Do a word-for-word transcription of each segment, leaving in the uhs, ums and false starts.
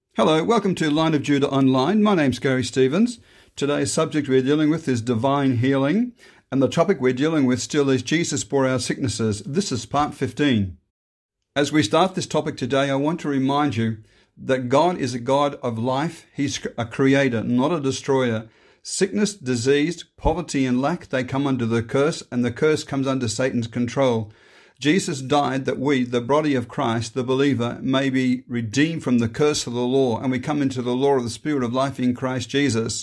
Hello, welcome to Line of Judah Online. My name's Gary Stevens. Today's subject we're dealing with is divine healing, and the topic we're dealing with still is Jesus bore our sicknesses. This is part fifteen. As we start this topic today, I want to remind you that God is a God of life. He's a creator, not a destroyer. Sickness, disease, poverty and lack, they come under the curse, and the curse comes under Satan's control. Jesus died that we, the body of Christ, the believer, may be redeemed from the curse of the law, and we come into the law of the Spirit of life in Christ Jesus.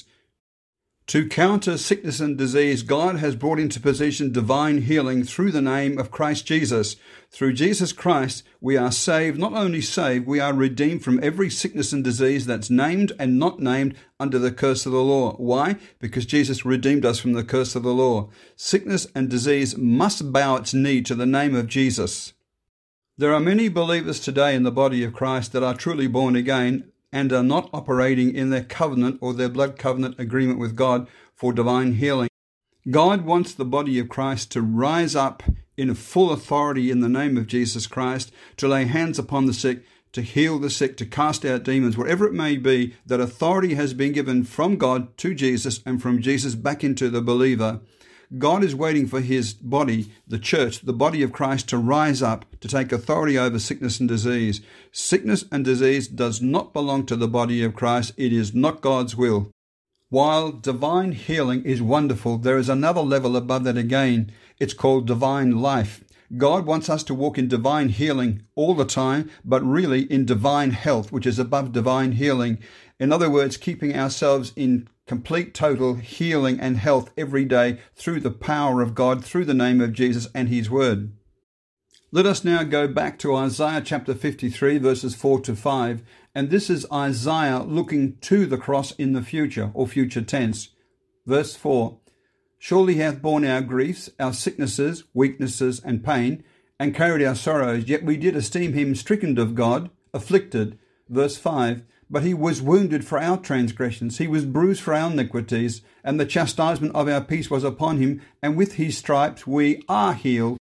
To counter sickness and disease, God has brought into position divine healing through the name of Christ Jesus. Through Jesus Christ, we are saved. Not only saved, we are redeemed from every sickness and disease that's named and not named under the curse of the law. Why? Because Jesus redeemed us from the curse of the law. Sickness and disease must bow its knee to the name of Jesus. There are many believers today in the body of Christ that are truly born again and are not operating in their covenant or their blood covenant agreement with God for divine healing. God wants the body of Christ to rise up in full authority in the name of Jesus Christ, to lay hands upon the sick, to heal the sick, to cast out demons, whatever it may be, that authority has been given from God to Jesus and from Jesus back into the believer. God is waiting for his body, the church, the body of Christ, to rise up, to take authority over sickness and disease. Sickness and disease does not belong to the body of Christ. It is not God's will. While divine healing is wonderful, there is another level above that again. It's called divine life. God wants us to walk in divine healing all the time, but really in divine health, which is above divine healing. In other words, keeping ourselves in complete total healing and health every day through the power of God, through the name of Jesus and his word. Let us now go back to Isaiah chapter fifty-three, verses four to five, and this is Isaiah looking to the cross in the future, or future tense. Verse four, surely he hath borne our griefs, our sicknesses, weaknesses, and pain, and carried our sorrows, yet we did esteem him stricken of God, afflicted. Verse five, but he was wounded for our transgressions, he was bruised for our iniquities, and the chastisement of our peace was upon him, and with his stripes we are healed.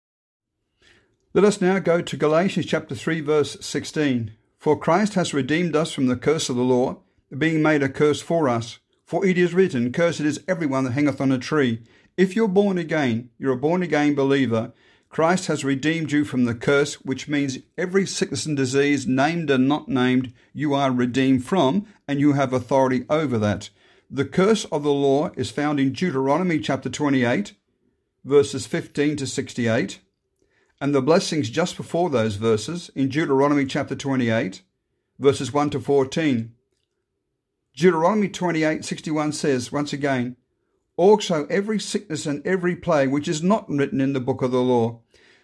Let us now go to Galatians chapter three, verse sixteen. For Christ has redeemed us from the curse of the law, being made a curse for us. For it is written, cursed is everyone that hangeth on a tree. If you're born again, you're a born again believer, Christ has redeemed you from the curse, which means every sickness and disease, named and not named, you are redeemed from, and you have authority over that. The curse of the law is found in Deuteronomy chapter twenty-eight, verses fifteen to sixty-eight, and the blessings just before those verses in Deuteronomy chapter twenty-eight, verses one to fourteen. Deuteronomy twenty-eight, sixty-one says, once again, also every sickness and every plague which is not written in the book of the law.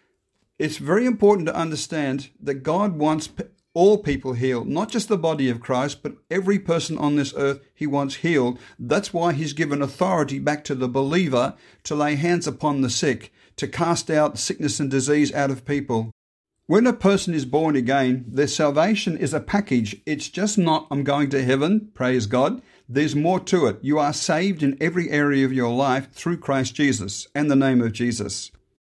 It's very important to understand that God wants all people healed, not just the body of Christ, but every person on this earth he wants healed. That's why he's given authority back to the believer to lay hands upon the sick, to cast out sickness and disease out of people. When a person is born again, their salvation is a package. It's just not, I'm going to heaven, praise God. There's more to it. You are saved in every area of your life through Christ Jesus and the name of Jesus.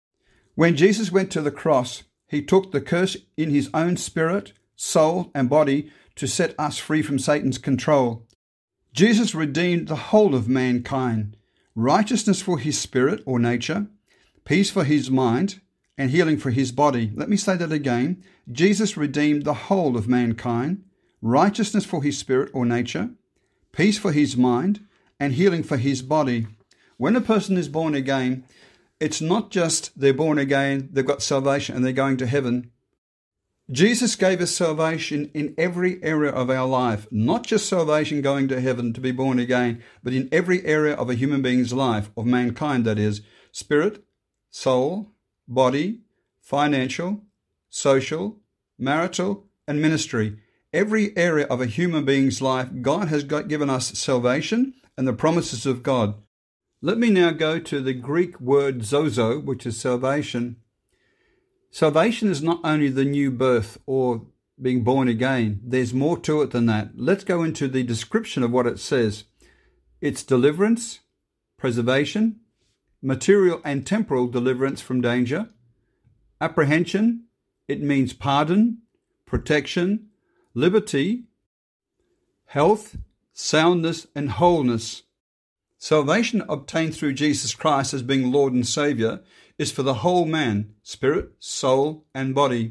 When Jesus went to the cross, he took the curse in his own spirit, soul, and body to set us free from Satan's control. Jesus redeemed the whole of mankind, righteousness for his spirit or nature, peace for his mind, and healing for his body. Let me say that again. Jesus redeemed the whole of mankind, righteousness for his spirit or nature, peace for his mind, and healing for his body. When a person is born again, it's not just they're born again, they've got salvation and they're going to heaven. Jesus gave us salvation in every area of our life, not just salvation going to heaven to be born again, but in every area of a human being's life, of mankind that is, spirit, soul, body, financial, social, marital, and ministry. Every area of a human being's life, God has got, given us salvation and the promises of God. Let me now go to the Greek word zozo, which is salvation. Salvation is not only the new birth or being born again. There's more to it than that. Let's go into the description of what it says. It's deliverance, preservation, material and temporal deliverance from danger, apprehension, it means pardon, protection, liberty, health, soundness, and wholeness. Salvation obtained through Jesus Christ as being Lord and Saviour is for the whole man, spirit, soul, and body.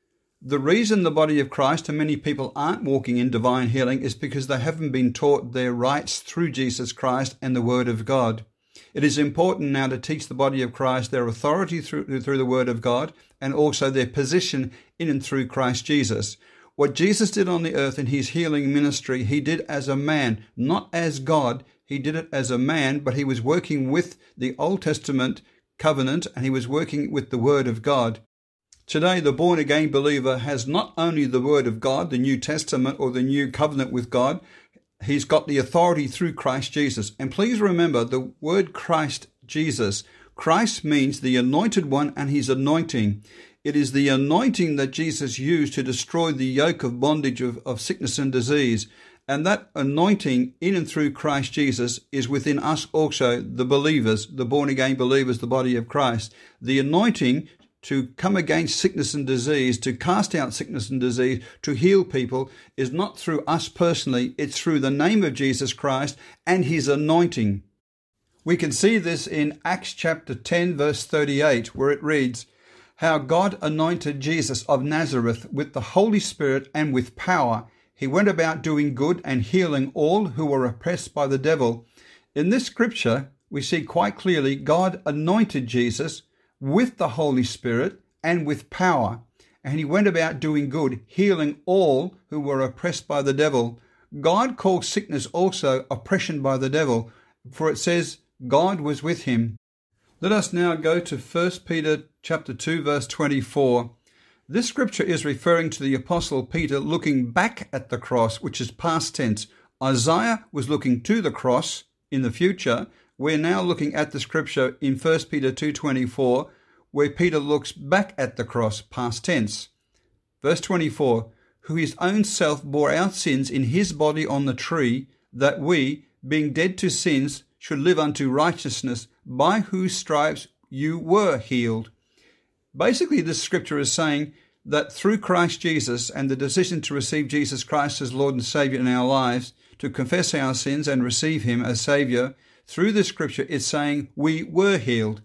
The reason the body of Christ and many people aren't walking in divine healing is because they haven't been taught their rights through Jesus Christ and the Word of God. It is important now to teach the body of Christ their authority through, through the Word of God and also their position in and through Christ Jesus. What Jesus did on the earth in his healing ministry, he did as a man, not as God. He did it as a man, but he was working with the Old Testament covenant and he was working with the Word of God. Today, the born-again believer has not only the Word of God, the New Testament or the New Covenant with God, he's got the authority through Christ Jesus. And please remember the word Christ Jesus. Christ means the anointed one and his anointing. It is the anointing that Jesus used to destroy the yoke of bondage of, of sickness and disease. And that anointing in and through Christ Jesus is within us also, the believers, the born-again believers, the body of Christ. The anointing to come against sickness and disease, to cast out sickness and disease, to heal people is not through us personally, it's through the name of Jesus Christ and his anointing. We can see this in Acts chapter ten verse thirty-eight where it reads, "How God anointed Jesus of Nazareth with the Holy Spirit and with power. He went about doing good and healing all who were oppressed by the devil." In this scripture, we see quite clearly God anointed Jesus with the Holy Spirit and with power. And he went about doing good, healing all who were oppressed by the devil. God calls sickness also oppression by the devil, for it says God was with him. Let us now go to First Peter chapter two, verse twenty-four. This scripture is referring to the Apostle Peter looking back at the cross, which is past tense. Isaiah was looking to the cross in the future. We're now looking at the scripture in First Peter two twenty-four, where Peter looks back at the cross, past tense. Verse twenty-four, "Who his own self bore our sins in his body on the tree, that we, being dead to sins, should live unto righteousness, by whose stripes you were healed." Basically, this scripture is saying that through Christ Jesus and the decision to receive Jesus Christ as Lord and Saviour in our lives, to confess our sins and receive him as Saviour, through this scripture, it's saying we were healed.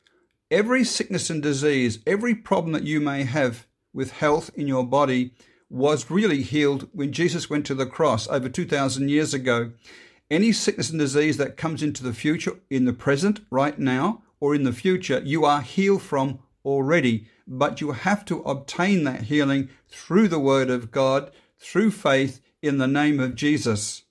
Every sickness and disease, every problem that you may have with health in your body was really healed when Jesus went to the cross over two thousand years ago. Any sickness and disease that comes into the future, in the present, right now, or in the future, you are healed from already. But you have to obtain that healing through the Word of God, through faith in the name of Jesus.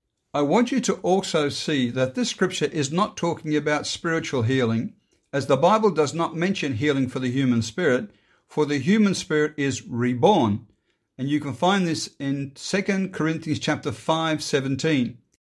I want you to also see that this scripture is not talking about spiritual healing, as the Bible does not mention healing for the human spirit, for the human spirit is reborn. And you can find this in Second Corinthians chapter five, seventeen.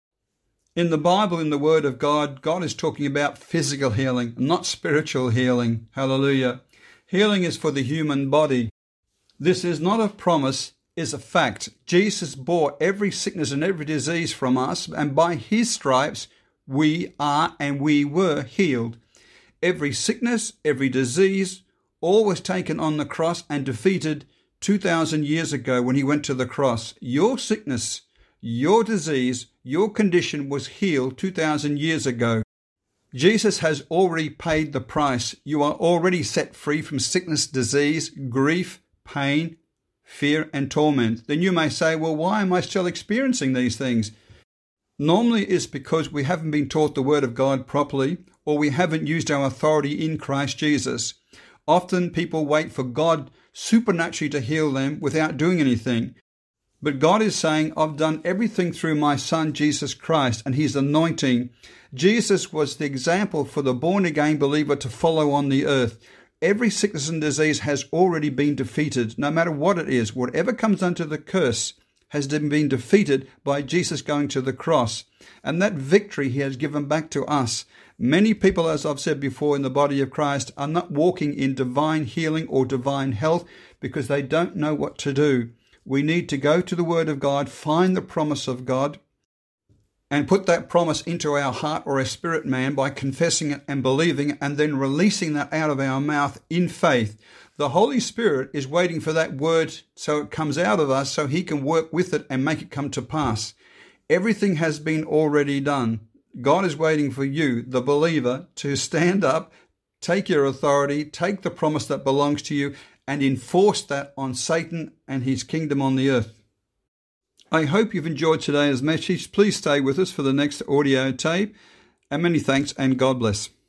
In the Bible, in the Word of God, God is talking about physical healing, not spiritual healing. Hallelujah. Healing is for the human body. This is not a promise, is a fact. Jesus bore every sickness and every disease from us, and by his stripes we are and we were healed. Every sickness, every disease, all was taken on the cross and defeated two thousand years ago when he went to the cross. Your sickness, your disease, your condition was healed two thousand years ago. Jesus has already paid the price. You are already set free from sickness, disease, grief, pain, fear and torment. Then you may say, well, why am I still experiencing these things? Normally it's because we haven't been taught the Word of God properly, or we haven't used our authority in Christ Jesus. Often people wait for God supernaturally to heal them without doing anything. But God is saying, I've done everything through my Son, Jesus Christ, and his anointing. Jesus was the example for the born-again believer to follow on the earth. Every sickness and disease has already been defeated, no matter what it is. Whatever comes under the curse has been defeated by Jesus going to the cross. And that victory he has given back to us. Many people, as I've said before, in the body of Christ are not walking in divine healing or divine health because they don't know what to do. We need to go to the Word of God, find the promise of God, and put that promise into our heart or our spirit man by confessing it and believing it and then releasing that out of our mouth in faith. The Holy Spirit is waiting for that word so it comes out of us so he can work with it and make it come to pass. Everything has been already done. God is waiting for you, the believer, to stand up, take your authority, take the promise that belongs to you, and enforce that on Satan and his kingdom on the earth. I hope you've enjoyed today's message. Please stay with us for the next audio tape. And many thanks and God bless.